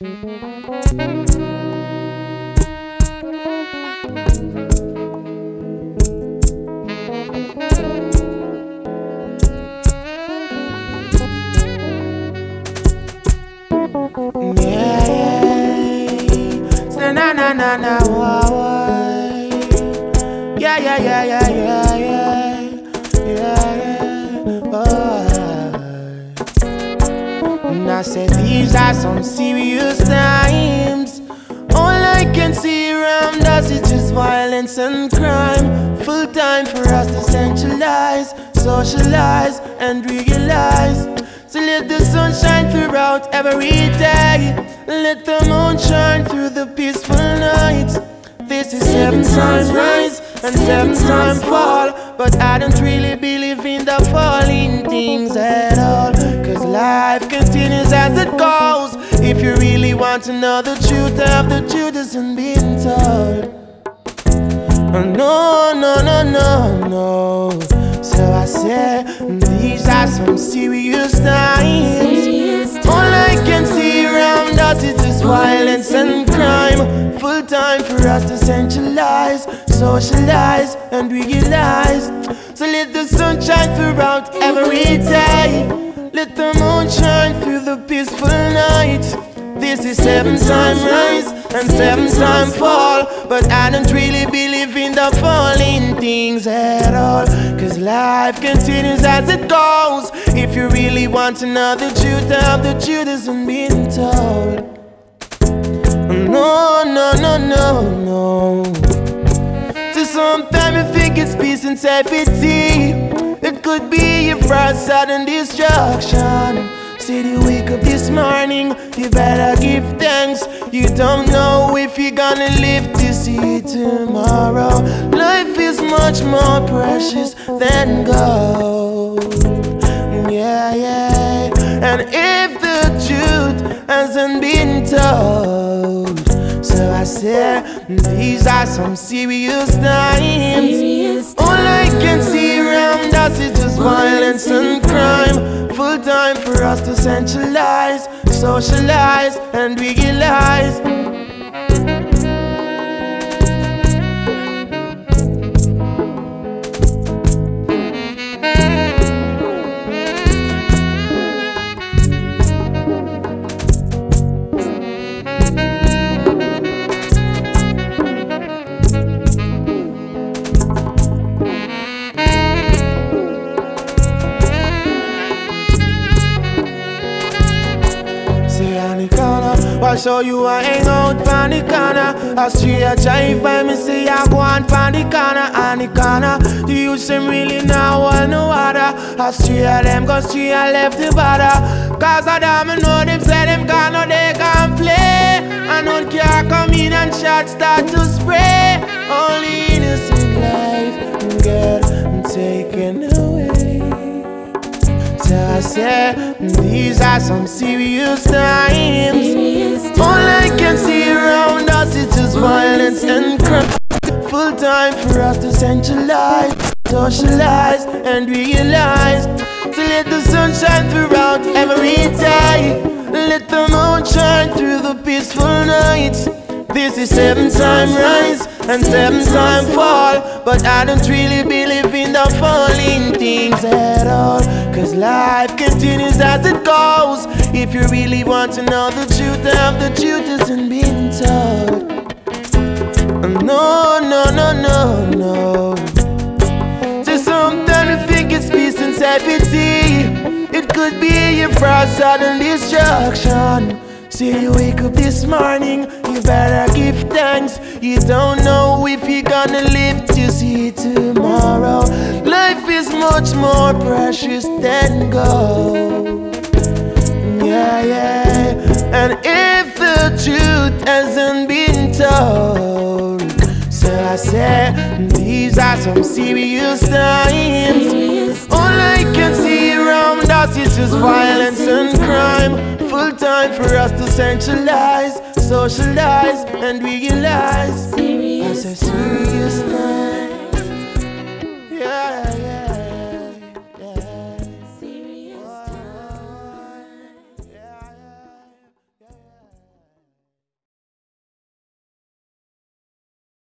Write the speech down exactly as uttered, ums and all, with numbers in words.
Yeah, yeah. Na na na na wah, wah. Yeah, yeah, yeah, yeah, yeah, yeah. Yeah, yeah. Oh. And I said these are some serious times. All I can see around us is just violence and crime. Full time for us to centralize, socialize, and realize. So let the sun shine throughout every day. Let the moon shine through the peaceful nights. This is seven times rise and seven times fall. But I don't really believe in the falling things at all. Cause life continues as it goes. If you really want to know the truth of the truth isn't being told. No, no, no, no, no. So I said, these are some serious times. All I can see around us is just violence and crime. Full time for us to centralize, socialize, and realize. So let the sun shine throughout every day. Let the moon shine through the peaceful night. This is seven times rise and seven times fall. But I don't really believe in the falling things at all. Cause life continues as it goes. If you really want to know the truth of the truth isn't being told. No, no, no, no, no. So sometimes you think it's peace and safety. It could be a for sudden destruction. See you wake up this morning, you better give thanks. You don't know if you're gonna live to see tomorrow. Life is much more precious than gold. Yeah, yeah. And if the truth hasn't been told, so I said, these are some serious times. All I can see around us is just violence and crime. Full time for us to centralize, socialize, and realize. I show you I hang out from the corner. I see a drive by me, say I go on from the corner and the corner. The youths them really now want no water. I see a them go see I left the border. Cause I damn know them say them can't know they can play. And no car come in and shots start to spray. Only innocent life get taken away. So I said, these are some serious times. All I can see around us is just violence and crime. Full time for us to centralize, socialize, and realize. So let the sun shine throughout every day. Let the moon shine through the peaceful nights. This is seven time rise and seven time fall. But I don't really believe in the falling things at all. Cause life continues as it goes. If you really want to know the truth of the truth isn't being told. No, no, no, no, no. Just sometimes you think it's peace and safety. It could be a for sudden destruction. See you wake up this morning, you better give thanks. You don't know if you're gonna live to see tomorrow. Life is much more precious than gold. Yeah, yeah. And if the truth hasn't been told, so I said, these are some serious times. All I can see around us is just violence and crime. Full time for us to centralize, socialize, and realize. I said serious time.